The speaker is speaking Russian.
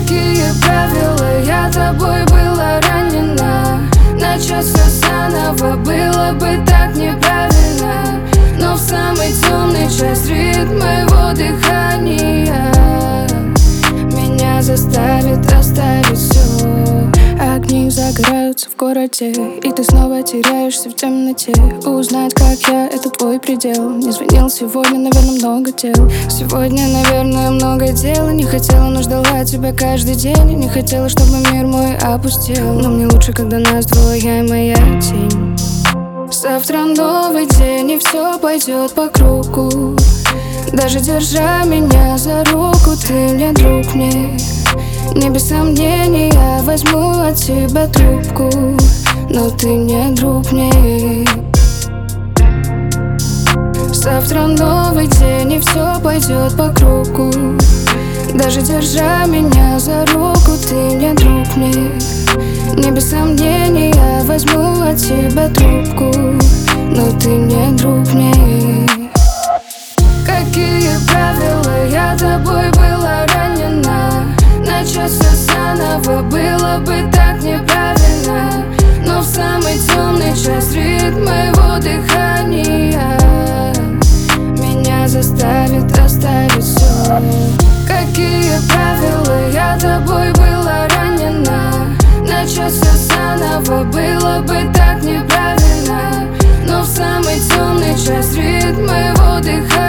Какие правила, я тобой была ранена. Начаться заново было бы так неправильно, но в самый темный час ритм моего дыхания меня заставит оставить все. Огни загораются в городе, и ты снова теряешься в темноте. Узнать, как я, это твой предел. Не звонил сегодня, наверное, много дел. Сегодня, наверное, много дел. Не хотела, но ждала тебя каждый день. Не хотела, чтобы мир мой опустел, но мне лучше, когда нас двое, я и моя тень. Завтра новый день, и все пойдет по кругу. Даже держа меня за руку, ты мне друг мне. Не без сомнений я возьму от тебя трубку, но ты не друг мне. Завтра новый день, и все пойдет по кругу. Даже держа меня за руку, ты не друг мне. Не без сомнений я возьму от тебя трубку, но ты не друг мне. Какие правила, я тобой была ранена. Начаться заново было бы так неправильно, но в самый темный час ритм моего дыхания меня заставит оставить все. Какие правила, я тобой была ранена. Начаться заново было бы так неправильно, но в самый темный час ритм моего дыхания